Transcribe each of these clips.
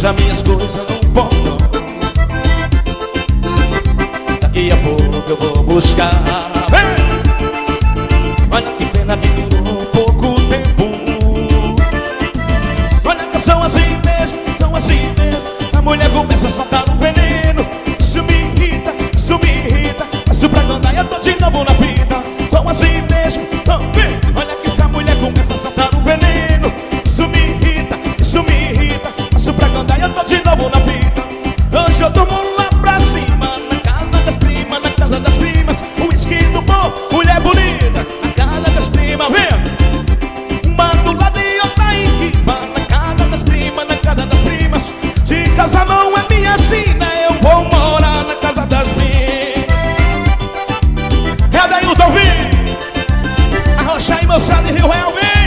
deixa minhas coisas no portão. Daqui a pouco eu vou buscar. Olha que pena que durou pouco tempo. Olha que são assim mesmo, são assim mesmo. Essa mulher começa a soltar um veneno. Isso me irrita, isso me irrita. Passo pra andar e eu tô de novo na vida. São assim mesmo, também. Olha que essa mulher começa a soltar um veneno. Isso me irrita, isso me irrita. Passo pra andar e eu tô de novo na vida. Hoje eu tomo lá pra cima, na casa das primas, na casa das primas. Um esquito bom, mulher bonita, na casa das primas, vem. Mando lá de outra equipa, na casa das primas, na casa das primas. De casa não é minha sina, eu vou morar na casa das primas. É daí o Dalvin, Arrocha e Moçada de Rio Real, vem.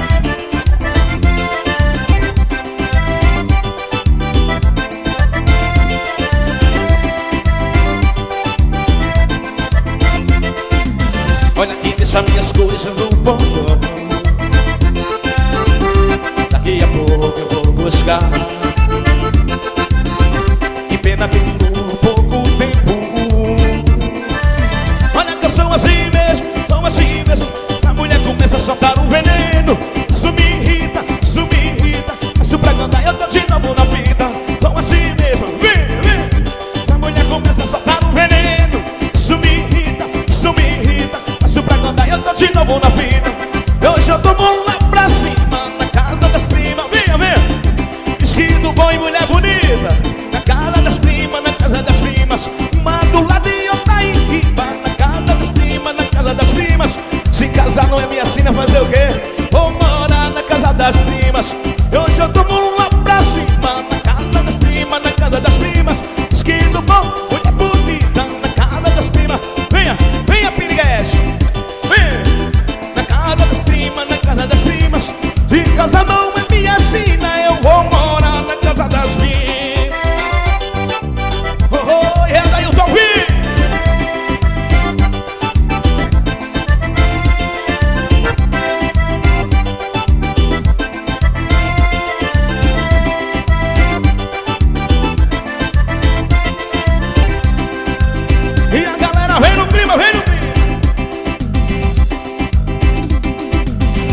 Olha que deixa minhas coisas no portão. Daqui a pouco eu vou buscar. Que pena que durou pouco tempo. Olha que eu sou assim mesmo, sou assim mesmo. Essa mulher começa a soltar um veneno. Isso me irrita, isso me irrita. Passo pra cantar, eu tô de novo na vida. Sou assim mesmo, vem, vem. Essa mulher começa a soltar um veneno. Isso me irrita, isso me irrita. Passo pra cantar, eu tô de novo na vida. Hoje eu tomo lá pra cima, na casa das primas, venha, venha. Esquido bom e mulher bonita, na casa das primas, na casa das primas. Mando lá de outra equipa, na casa das primas, na casa das primas. Se casar não é minha sina, fazer o quê? Vou morar na casa das primas. Hoje eu tomo lá pra cima, na casa das primas, na casa das primas. Esquido bom, mulher bonita, na casa das primas. Venha, venha, piriguete, venha. Na casa das primas, na casa das primas. De casa não é minha sina,